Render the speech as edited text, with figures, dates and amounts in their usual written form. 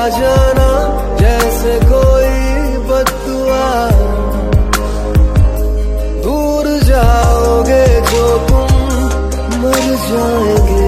जाना जैसे कोई बद्दुआ, दूर जाओगे जो तुम मर जाएंगे।